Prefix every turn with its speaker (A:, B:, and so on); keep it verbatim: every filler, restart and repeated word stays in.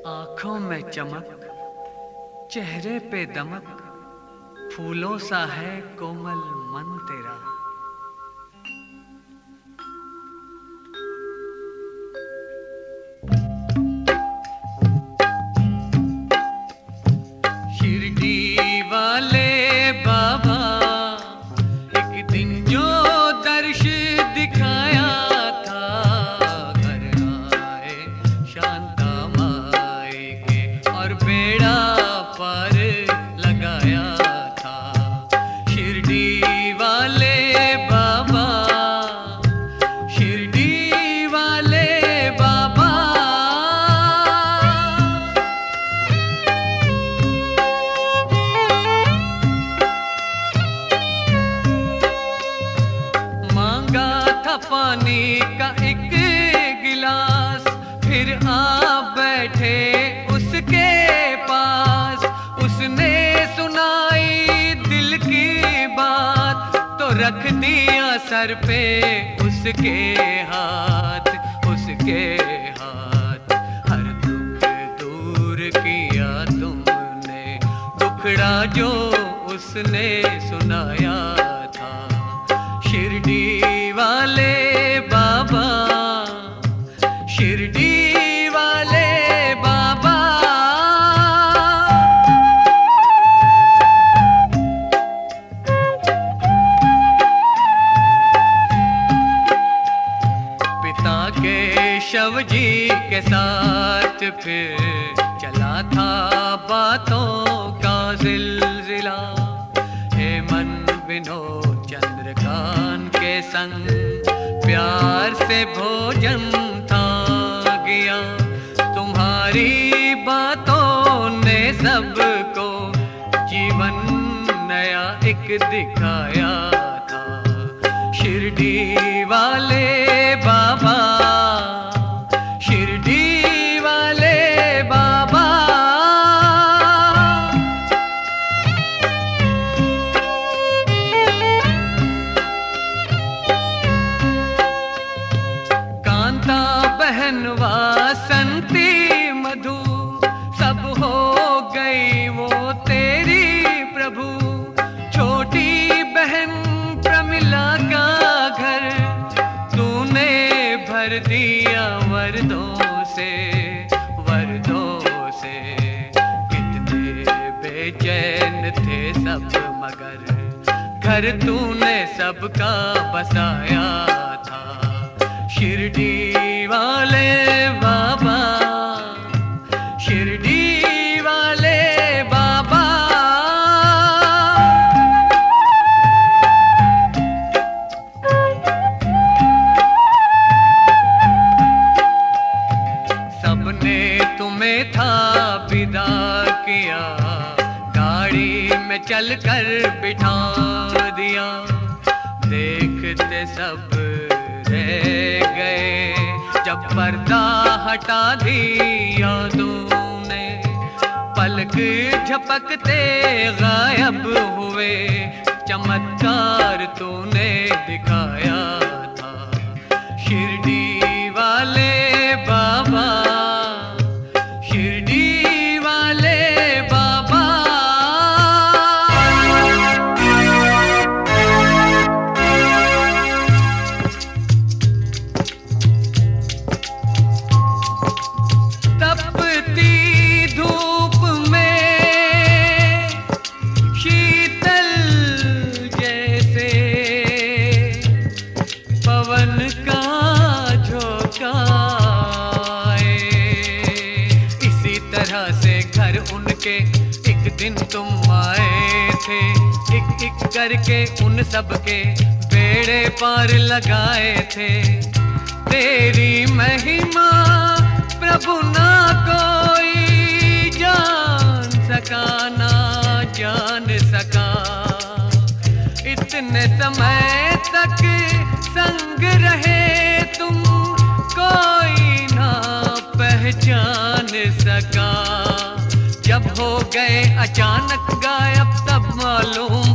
A: आँखों में चमक, चेहरे पे दमक, फूलों सा है कोमल मन तेरा। शिरडी वाले बाबा एक दिन जो दर्श दिखाया था, घर आए शांता माई के और बेड़ा पार लगाया था। शिरडी वाले बाबा, शिरडी वाले बाबा। मांगा था पानी का एक गिलास, फिर आ बैठे उसके पास। उसने सुनाई दिल की बात, तो रख दिया सर पे उसके हाथ, उसके हाथ। हर दुख दूर किया तुमने, दुखड़ा जो उसने सुनाया था। शिरडी वाले बाबा, शिरडी वाले बाबा। पिता के शव जी के साथ फिर चला था बातों का सिलसिला। हे मन विनोद चंद्रकांत के संग प्यार से भोजन था गया। तुम्हारी बातों ने सबको जीवन नया एक दिखाया था। शिरडी वाले बाबा, शिरडी वाले बाबा। कांता बहन वासंती मधु, सब हो गई वो तेरी प्रभु। छोटी बहन प्रमिला का घर तूने भर दिया वरदों से, वरदों से। कितने बेचैन थे सब मगर घर तूने सबका बसाया था। शिरडी वाले बाबा, शिरडी वाले बाबा। सबने तुम्हें था विदा किया, गाड़ी में चलकर बिठा दिया। देखते सब रह गए जब पर्दा हटा दिया तूने। पलक झपकते गायब हुए, चमत्कार तूने दिखाया था। शिरडी वाले बाबा, शिरडी वाले बाबा। तपती धूप में शीतल जैसे पवन का झोंका आए। इसी तरह से घर उनके एक दिन तुम आए थे। एक एक करके उन सबके बेड़े पार लगाए थे। तेरी महिमा प्रभु ना कोई जान सका, ना जान सका। इतने समय तक संग रहे तुम, कोई ना पहचान सका। जब हो गए अचानक गायब, तब मालूम